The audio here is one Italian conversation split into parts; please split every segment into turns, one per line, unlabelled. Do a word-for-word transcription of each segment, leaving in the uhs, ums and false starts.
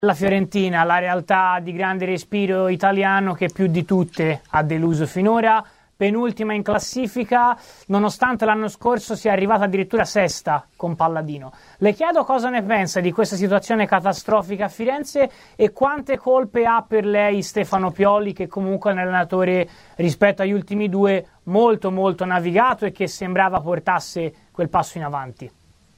La Fiorentina, la realtà di grande respiro italiano che più di tutte ha deluso finora, penultima in classifica, nonostante l'anno scorso sia arrivata addirittura sesta con Palladino. Le chiedo cosa ne pensa di questa situazione catastrofica a Firenze e quante colpe ha per lei Stefano Pioli, che comunque è un allenatore rispetto agli ultimi due molto molto navigato e che sembrava portasse quel passo in avanti.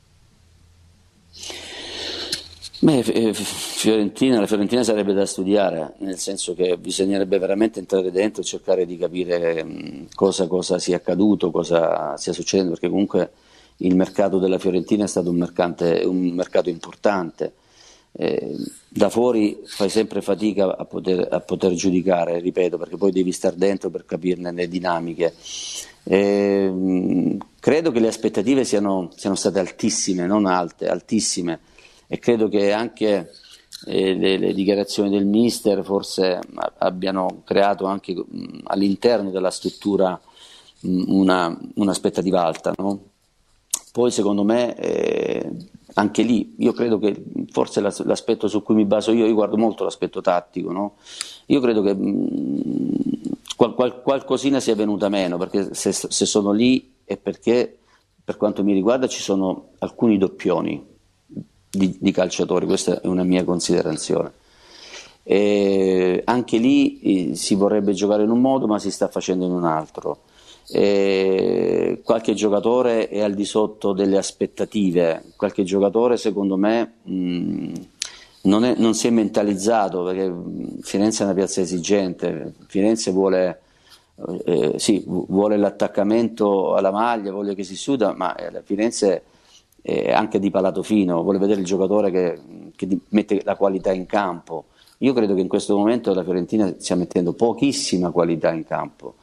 Beh, Fiorentina, la Fiorentina sarebbe da studiare, nel senso che bisognerebbe veramente entrare dentro e cercare di capire cosa, cosa sia accaduto, cosa stia succedendo, perché comunque il mercato della Fiorentina è stato un, mercante, un mercato importante. Eh, da fuori fai sempre fatica a poter, a poter giudicare, ripeto, perché poi devi star dentro per capirne le dinamiche. Eh, credo che le aspettative siano, siano state altissime, non alte, altissime. E credo che anche eh, le, le dichiarazioni del mister forse abbiano creato anche mh, all'interno della struttura mh, una, un'aspettativa alta, no? Poi secondo me eh, anche lì io credo che forse l'aspetto su cui mi baso io, io guardo molto l'aspetto tattico, no? Io credo che mh, qual, qual, qualcosina sia venuta meno, perché se, se sono lì è perché per quanto mi riguarda ci sono alcuni doppioni Di, di calciatori, questa è una mia considerazione. E anche lì eh, si vorrebbe giocare in un modo ma si sta facendo in un altro. E qualche giocatore è al di sotto delle aspettative, qualche giocatore secondo me mh, non, è, non si è mentalizzato, perché Firenze è una piazza esigente, Firenze vuole eh, sì, vuole l'attaccamento alla maglia, vuole che si suda, ma eh, Firenze Eh, anche di palato fino, vuole vedere il giocatore che, che mette la qualità in campo. Io credo che in questo momento la Fiorentina stia mettendo pochissima qualità in campo,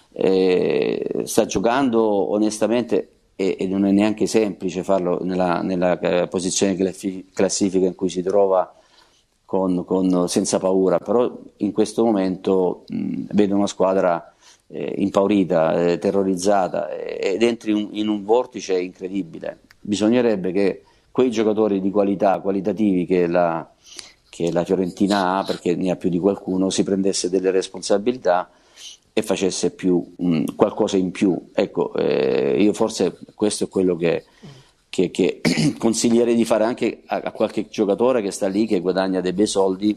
eh, sta giocando onestamente e, e non è neanche semplice farlo nella, nella eh, posizione classifica in cui si trova con, con, senza paura, però in questo momento mh, vedo una squadra eh, impaurita, eh, terrorizzata eh, ed entri un, in un vortice incredibile. Bisognerebbe che quei giocatori di qualità, qualitativi che la, che la Fiorentina ha, perché ne ha più di qualcuno, si prendesse delle responsabilità e facesse più, mh, qualcosa in più. Ecco, eh, io forse questo è quello che, che, che consiglierei di fare anche a, a qualche giocatore che sta lì, che guadagna dei bei soldi,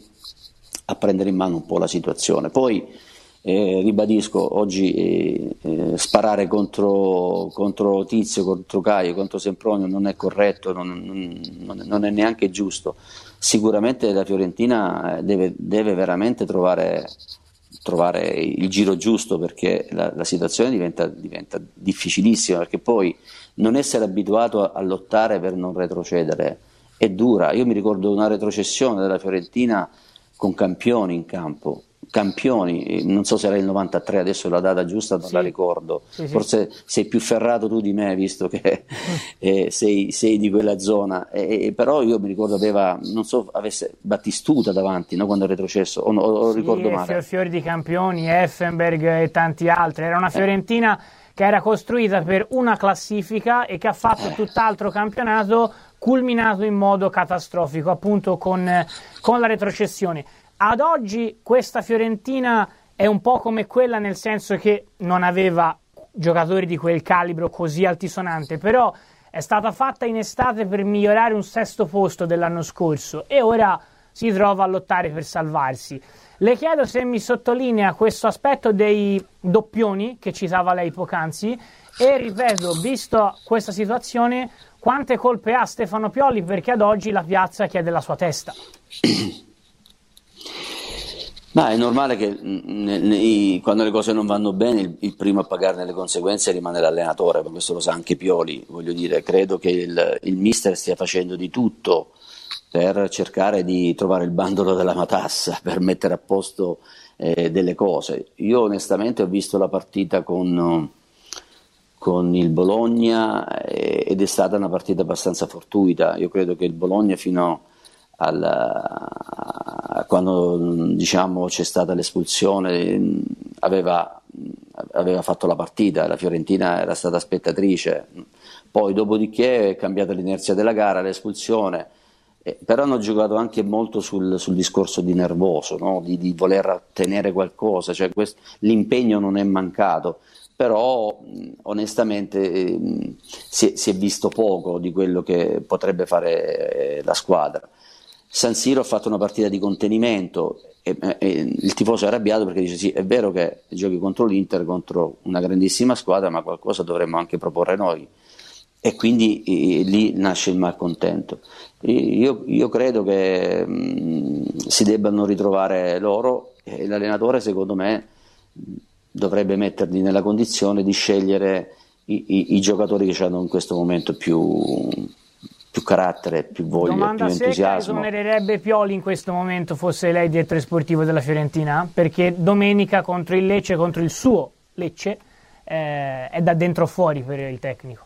a prendere in mano un po' la situazione. Poi Eh, ribadisco, oggi eh, eh, sparare contro, contro Tizio, contro Caio, contro Sempronio non è corretto, non, non, non è neanche giusto. Sicuramente la Fiorentina deve, deve veramente trovare, trovare il giro giusto, perché la, la situazione diventa, diventa difficilissima, perché poi non essere abituato a, a lottare per non retrocedere è dura. Io mi ricordo una retrocessione della Fiorentina con Campioni in campo. Campioni, non so se era il novantatré, adesso la data giusta non sì. la ricordo, sì, forse sì. sei più ferrato tu di me, visto che eh, sei, sei di quella zona, eh, però io mi ricordo aveva, non so, avesse Battistuta davanti, no, quando è retrocesso, o, o, o
sì,
ricordo male.
Fior, fiori di Campioni, Effenberg e tanti altri, era una Fiorentina eh. che era costruita per una classifica e che ha fatto eh. tutt'altro campionato, culminato in modo catastrofico, appunto con, con la retrocessione. Ad oggi questa Fiorentina è un po' come quella, nel senso che non aveva giocatori di quel calibro così altisonante, però è stata fatta in estate per migliorare un sesto posto dell'anno scorso e ora si trova a lottare per salvarsi. Le chiedo se mi sottolinea questo aspetto dei doppioni che citava lei poc'anzi e, ripeto, visto questa situazione, quante colpe ha Stefano Pioli, perché ad oggi la piazza chiede la sua testa.
Ma è normale che ne, ne, quando le cose non vanno bene il, il primo a pagarne le conseguenze rimane l'allenatore, ma questo lo sa anche Pioli. Voglio dire, credo che il, il mister stia facendo di tutto per cercare di trovare il bandolo della matassa, per mettere a posto eh, delle cose. Io onestamente ho visto la partita con, con il Bologna eh, ed è stata una partita abbastanza fortuita. Io credo che il Bologna fino Al, quando diciamo c'è stata l'espulsione aveva, aveva fatto la partita, la Fiorentina era stata spettatrice, poi dopodiché è cambiata l'inerzia della gara, l'espulsione Eh, però hanno giocato anche molto sul, sul discorso di nervoso, no? di, di voler ottenere qualcosa, cioè quest- l'impegno non è mancato, però mh, onestamente eh, si, è, si è visto poco di quello che potrebbe fare eh, la squadra. San Siro ha fatto una partita di contenimento e, e il tifoso è arrabbiato perché dice sì, è vero che giochi contro l'Inter, contro una grandissima squadra, ma qualcosa dovremmo anche proporre noi. E quindi eh, lì nasce il malcontento. Io, io credo che mh, si debbano ritrovare loro e l'allenatore, secondo me, dovrebbe metterli nella condizione di scegliere i, i, i giocatori che hanno in questo momento più, più carattere, più voglia,
Domanda
più entusiasmo.
secca: esonererebbe Pioli in questo momento, fosse lei direttore sportivo della Fiorentina? Perché domenica contro il Lecce, contro il suo Lecce, eh, è da dentro fuori per il tecnico.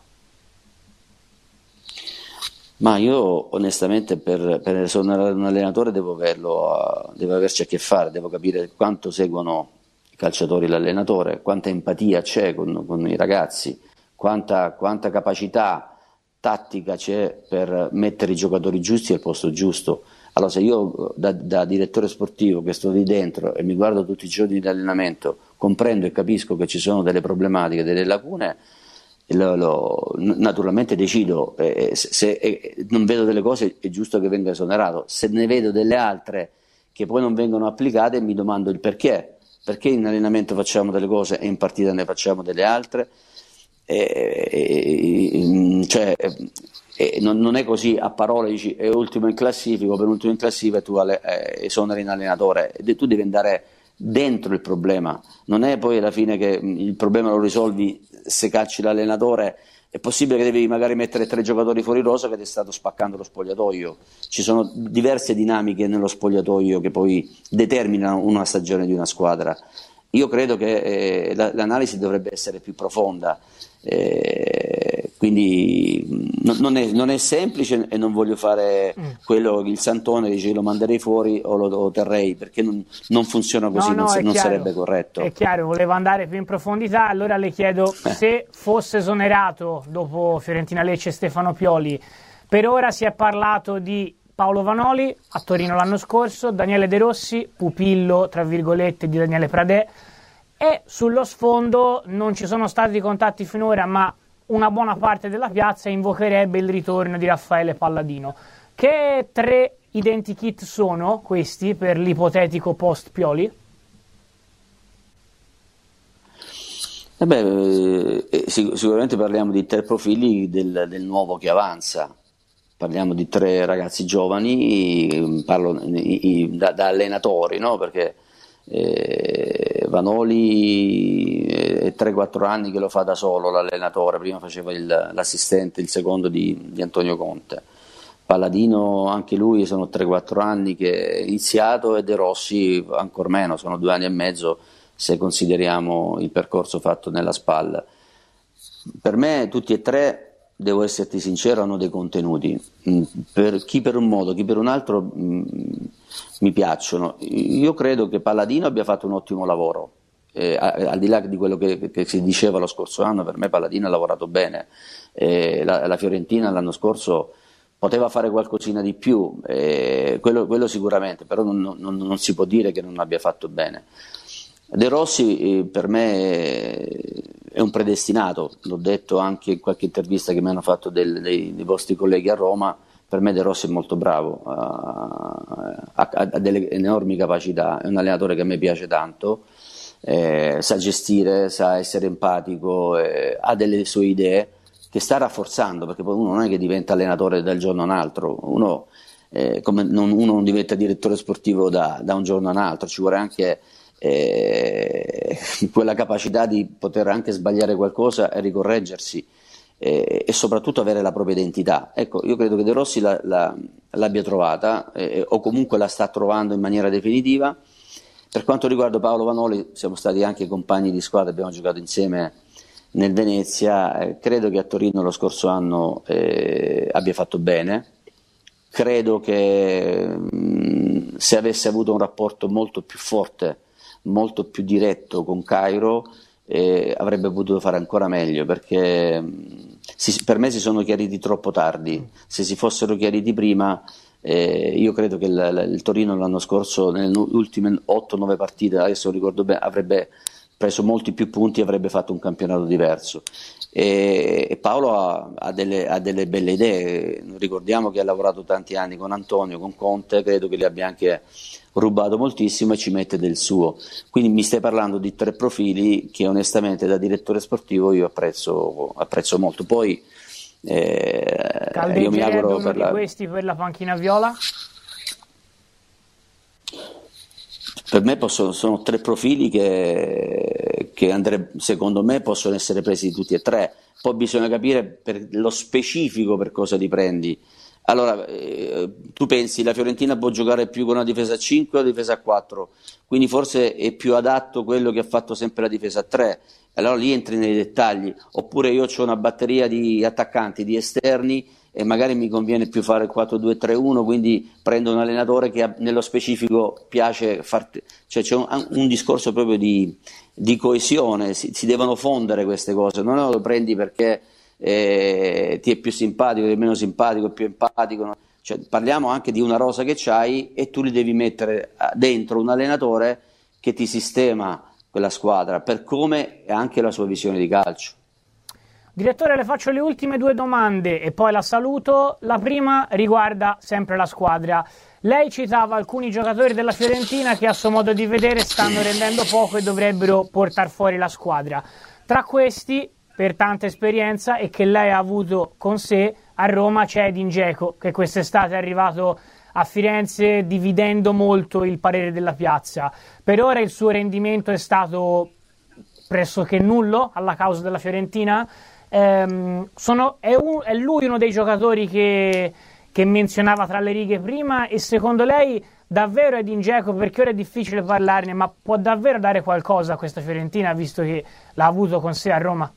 Ma io onestamente per, per esonerare un allenatore devo averlo a, devo averci a che fare, devo capire quanto seguono i calciatori l'allenatore, quanta empatia c'è con, con i ragazzi, quanta, quanta capacità tattica c'è per mettere i giocatori giusti al posto giusto. Allora se io da, da direttore sportivo che sto lì dentro e mi guardo tutti i giorni di allenamento, comprendo e capisco che ci sono delle problematiche, delle lacune, Lo, lo, naturalmente decido eh, se, se eh, non vedo delle cose è giusto che venga esonerato, se ne vedo delle altre che poi non vengono applicate mi domando il perché perché in allenamento facciamo delle cose e in partita ne facciamo delle altre, eh, eh, cioè, eh, non, non è così a parole dici è ultimo in classifica o penultimo in classifica e tu eh, esoneri in allenatore, tu devi andare dentro il problema, non è poi alla fine che il problema lo risolvi se calci l'allenatore. È possibile che devi magari mettere tre giocatori fuori rosa che ti è stato spaccando lo spogliatoio, ci sono diverse dinamiche nello spogliatoio che poi determinano una stagione di una squadra. Io credo che eh, la, l'analisi dovrebbe essere più profonda, eh, quindi no, non, è, non è semplice e non voglio fare mm. quello che il Santone dice lo manderei fuori o lo, lo terrei, perché non, non funziona così, no, no, non, non sarebbe corretto.
È chiaro, volevo andare più in profondità, allora le chiedo eh. se fosse esonerato dopo Fiorentina Lecce Stefano Pioli. Per ora si è parlato di Paolo Vanoli a Torino l'anno scorso, Daniele De Rossi, pupillo tra virgolette di Daniele Pradè, e sullo sfondo non ci sono stati contatti finora, ma una buona parte della piazza invocherebbe il ritorno di Raffaele Palladino. Che tre identikit sono questi per l'ipotetico post Pioli?
Eh beh, eh, sicuramente parliamo di tre profili del, del nuovo che avanza. Parliamo di tre ragazzi giovani, parlo da, da allenatori, no? Perché eh, Vanoli è tre quattro anni che lo fa da solo l'allenatore, prima faceva il, l'assistente, il secondo di, di Antonio Conte. Palladino anche lui sono tre quattro anni che è iniziato, e De Rossi ancor meno, sono due anni e mezzo se consideriamo il percorso fatto nella spalla. Per me tutti e tre, devo esserti sincero, hanno dei contenuti, per chi per un modo, chi per un altro mh, mi piacciono. Io credo che Palladino abbia fatto un ottimo lavoro, eh, al di là di quello che, che si diceva lo scorso anno, per me Palladino ha lavorato bene, eh, la, la Fiorentina l'anno scorso poteva fare qualcosina di più, eh, quello, quello sicuramente, però non, non, non si può dire che non abbia fatto bene. De Rossi eh, per me è un predestinato, l'ho detto anche in qualche intervista che mi hanno fatto del, dei, dei vostri colleghi a Roma, per me De Rossi è molto bravo, ha, ha, ha delle enormi capacità, è un allenatore che a me piace tanto, eh, sa gestire, sa essere empatico, eh, ha delle sue idee che sta rafforzando, perché poi uno non è che diventa allenatore dal giorno a un altro, uno, eh, come non, uno non diventa direttore sportivo da, da un giorno a un altro, ci vuole anche Eh, quella capacità di poter anche sbagliare qualcosa e ricorreggersi, eh, e soprattutto avere la propria identità. Ecco, io credo che De Rossi la, la, l'abbia trovata, eh, o comunque la sta trovando in maniera definitiva. Per quanto riguarda Paolo Vanoli, siamo stati anche compagni di squadra, abbiamo giocato insieme nel Venezia, eh, credo che a Torino lo scorso anno eh, abbia fatto bene. Credo che mh, se avesse avuto un rapporto molto più forte, molto più diretto con Cairo, eh, avrebbe potuto fare ancora meglio, perché mh, si, per me si sono chiariti troppo tardi. Se si fossero chiariti prima, Eh, io credo che il, il Torino l'anno scorso, nelle ultime otto nove partite, adesso ricordo bene, avrebbe preso molti più punti e avrebbe fatto un campionato diverso. E, e Paolo ha, ha, delle, ha delle belle idee. Ricordiamo che ha lavorato tanti anni con Antonio, con Conte, credo che li abbia anche rubato moltissimo e ci mette del suo. Quindi mi stai parlando di tre profili che onestamente da direttore sportivo io apprezzo, apprezzo molto. Poi eh, io mi auguro
uno
per
di
la...
questi per la panchina viola?
Per me possono, sono tre profili che, che andre, secondo me possono essere presi tutti e tre. Poi bisogna capire per lo specifico per cosa li prendi. Allora, eh, tu pensi la Fiorentina può giocare più con una difesa a cinque o una difesa a quattro, quindi forse è più adatto quello che ha fatto sempre la difesa a tre, allora lì entri nei dettagli. Oppure io ho una batteria di attaccanti, di esterni, e magari mi conviene più fare il quattro due tre uno, quindi prendo un allenatore che nello specifico piace far, cioè c'è un, un discorso proprio di, di coesione, si, si devono fondere queste cose, non lo prendi perché eh, ti è più simpatico, ti è meno simpatico, più empatico, no? Cioè, parliamo anche di una rosa che c'hai e tu li devi mettere dentro un allenatore che ti sistema quella squadra per come è anche la sua visione di calcio.
Direttore, le faccio le ultime due domande e poi la saluto. La prima riguarda sempre la squadra. Lei citava alcuni giocatori della Fiorentina che a suo modo di vedere stanno rendendo poco e dovrebbero portare fuori la squadra. Tra questi, per tanta esperienza e che lei ha avuto con sé, a Roma c'è Edin Dzeko, che quest'estate è arrivato a Firenze dividendo molto il parere della piazza. Per ora il suo rendimento è stato pressoché nullo alla causa della Fiorentina. Ehm, sono, è, un, è lui uno dei giocatori che, che menzionava tra le righe prima, e secondo lei davvero Edin Dzeko, perché ora è difficile parlarne, ma può davvero dare qualcosa a questa Fiorentina visto che l'ha avuto con sé a Roma?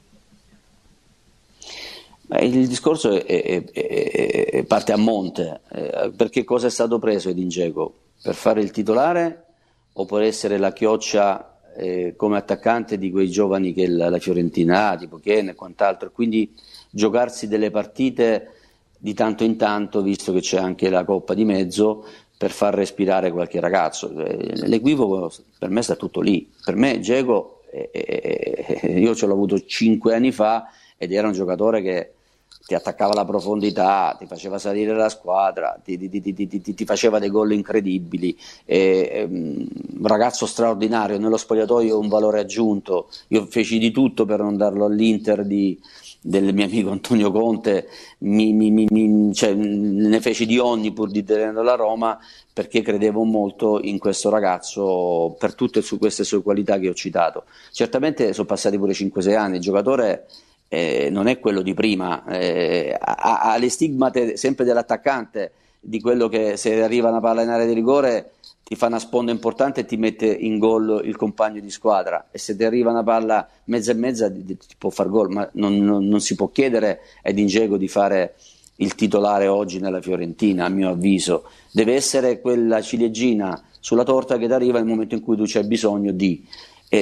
Il discorso è, è, è, è parte a monte, eh, perché cosa è stato preso Edin Dzeko? Per fare il titolare o per essere la chioccia Eh, come attaccante di quei giovani che la, la Fiorentina ha, tipo Ken e quant'altro, quindi giocarsi delle partite di tanto in tanto, visto che c'è anche la Coppa di mezzo, per far respirare qualche ragazzo. Eh, l'equivoco per me sta tutto lì. Per me Dzeko, eh, eh, io ce l'ho avuto cinque anni fa ed era un giocatore che ti attaccava la profondità, ti faceva salire la squadra, ti, ti, ti, ti, ti, ti faceva dei gol incredibili, e, um, un ragazzo straordinario, nello spogliatoio un valore aggiunto. Io feci di tutto per non darlo all'Inter di, del mio amico Antonio Conte, mi, mi, mi, mi, cioè, ne feci di ogni pur di tenerlo alla Roma, perché credevo molto in questo ragazzo per tutte su queste sue qualità che ho citato. Certamente sono passati pure cinque sei anni, il giocatore Eh, non è quello di prima, eh, ha, ha le stigmate sempre dell'attaccante, di quello che se arriva una palla in area di rigore ti fa una sponda importante e ti mette in gol il compagno di squadra, e se ti arriva una palla mezza e mezza ti, ti può far gol, ma non, non, non si può chiedere a Edin Dzeko di fare il titolare oggi nella Fiorentina, a mio avviso. Deve essere quella ciliegina sulla torta che ti arriva nel momento in cui tu c'hai bisogno di... E,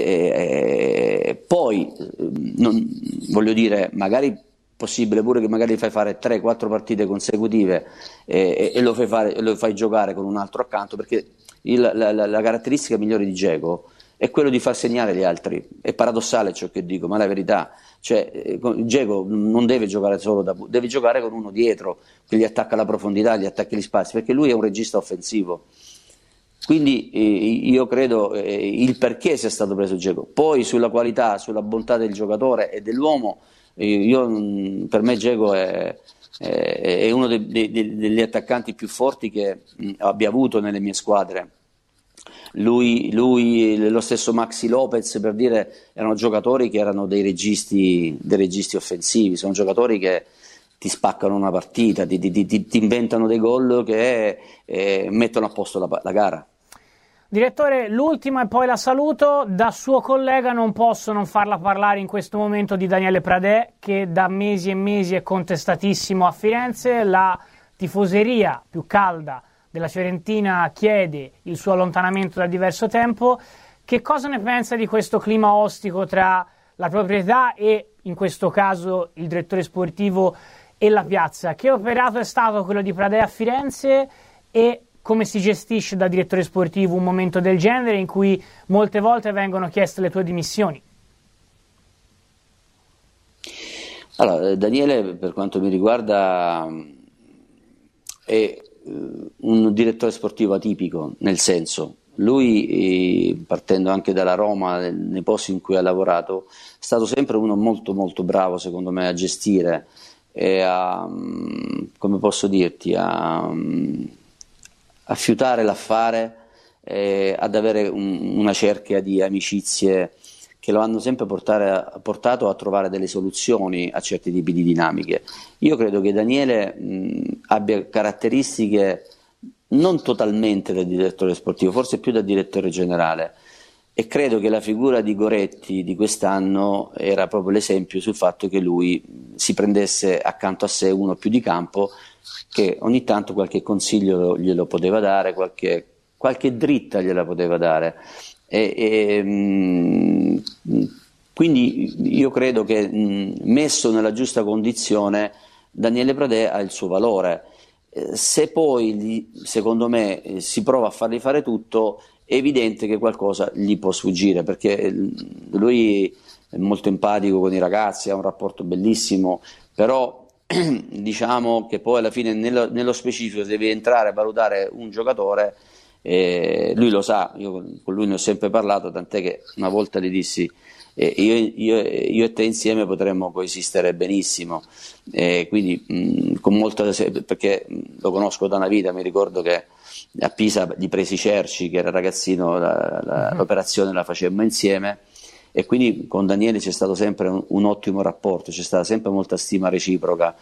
e, poi non, voglio dire, magari possibile pure che magari fai fare tre quattro partite consecutive e, e lo, fai fare, lo fai giocare con un altro accanto, perché il, la, la, la caratteristica migliore di Dzeko è quello di far segnare gli altri. È paradossale ciò che dico, ma è la verità. Cioè, Dzeko non deve giocare solo da, deve giocare con uno dietro che gli attacca la profondità, gli attacca gli spazi, perché lui è un regista offensivo. Quindi eh, io credo eh, il perché sia stato preso Dzeko. Poi sulla qualità, sulla bontà del giocatore e dell'uomo, eh, io, per me Dzeko è, è, è uno dei, dei, degli attaccanti più forti che mh, abbia avuto nelle mie squadre. Lui, lui, lo stesso Maxi Lopez, per dire, erano giocatori che erano dei registi, dei registi offensivi, sono giocatori che ti spaccano una partita, ti, ti, ti, ti inventano dei gol che eh, mettono a posto la, la gara.
Direttore, l'ultima e poi la saluto. Da suo collega non posso non farla parlare in questo momento di Daniele Pradè, che da mesi e mesi è contestatissimo a Firenze. La tifoseria più calda della Fiorentina chiede il suo allontanamento da diverso tempo. Che cosa ne pensa di questo clima ostico tra la proprietà e, in questo caso, il direttore sportivo e la piazza? Che operato è stato quello di Pradè a Firenze e come si gestisce da direttore sportivo un momento del genere in cui molte volte vengono chieste le tue dimissioni?
Allora, Daniele, per quanto mi riguarda, è un direttore sportivo atipico, nel senso, lui, partendo anche dalla Roma, nei posti in cui ha lavorato, è stato sempre uno molto molto bravo, secondo me, a gestire e a, come posso dirti, a, a fiutare l'affare, e ad avere un, una cerchia di amicizie che lo hanno sempre portare, portato a trovare delle soluzioni a certi tipi di dinamiche. Io credo che Daniele mh, abbia caratteristiche non totalmente da direttore sportivo, forse più da direttore generale, e credo che la figura di Goretti di quest'anno era proprio l'esempio sul fatto che lui si prendesse accanto a sé uno più di campo, che ogni tanto qualche consiglio glielo poteva dare, qualche, qualche dritta gliela poteva dare. E, e, mh, quindi io credo che mh, messo nella giusta condizione Daniele Pradè ha il suo valore. Eh, se poi secondo me eh, si prova a fargli fare tutto, è evidente che qualcosa gli può sfuggire, perché lui è molto empatico con i ragazzi, ha un rapporto bellissimo, però diciamo che poi alla fine nello, nello specifico deve entrare a valutare un giocatore. Eh, lui lo sa, io con lui ne ho sempre parlato, tant'è che una volta gli dissi eh, io, io, io e te insieme potremmo coesistere benissimo, eh, quindi mh, con molta, perché lo conosco da una vita, mi ricordo che a Pisa gli presi Cerci, che era ragazzino, la, la, l'operazione la facemmo insieme, e quindi con Daniele c'è stato sempre un, un ottimo rapporto, c'è stata sempre molta stima reciproca.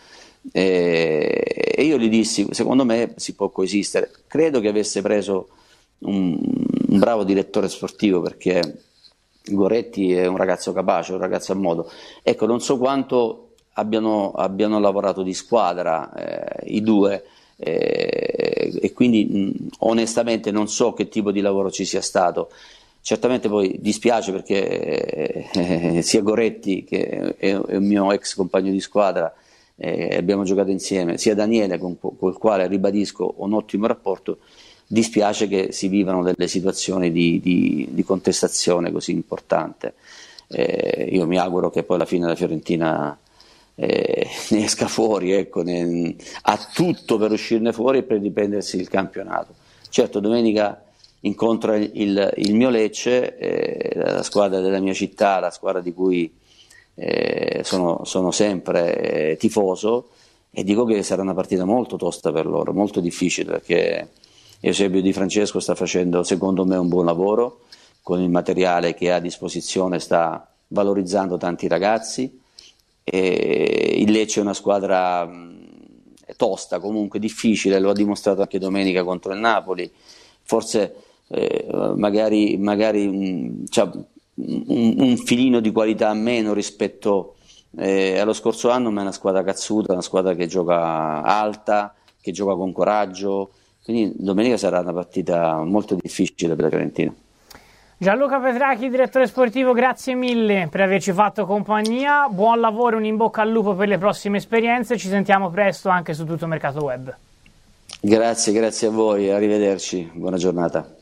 E io gli dissi, secondo me si può coesistere. Credo che avesse preso un, un bravo direttore sportivo, perché Goretti è un ragazzo capace, un ragazzo a modo. Ecco, non so quanto abbiano, abbiano lavorato di squadra eh, i due, eh, e quindi mh, onestamente non so che tipo di lavoro ci sia stato. Certamente poi dispiace perché eh, sia Goretti, che è, è un mio ex compagno di squadra, Eh, abbiamo giocato insieme, sia Daniele con, con il quale ribadisco un ottimo rapporto, dispiace che si vivano delle situazioni di, di, di contestazione così importante. Eh, io mi auguro che poi alla fine la Fiorentina eh, ne esca fuori, ecco, ne, ha tutto per uscirne fuori e per riprendersi il campionato. Certo, domenica incontra il, il, il mio Lecce, eh, la squadra della mia città, la squadra di cui Eh, sono, sono sempre eh, tifoso, e dico che sarà una partita molto tosta per loro, molto difficile, perché Eusebio Di Francesco sta facendo secondo me un buon lavoro con il materiale che ha a disposizione, sta valorizzando tanti ragazzi, e il Lecce è una squadra mh, tosta, comunque difficile, lo ha dimostrato anche domenica contro il Napoli, forse eh, magari, magari mh, c'ha Un, un filino di qualità meno rispetto eh, allo scorso anno, ma è una squadra cazzuta, una squadra che gioca alta, che gioca con coraggio, quindi domenica sarà una partita molto difficile per la Fiorentina.
Gianluca Petracchi, direttore sportivo, grazie mille per averci fatto compagnia, buon lavoro, un in bocca al lupo per le prossime esperienze, ci sentiamo presto anche su Tutto Mercato Web.
Grazie, grazie a voi, arrivederci, buona giornata.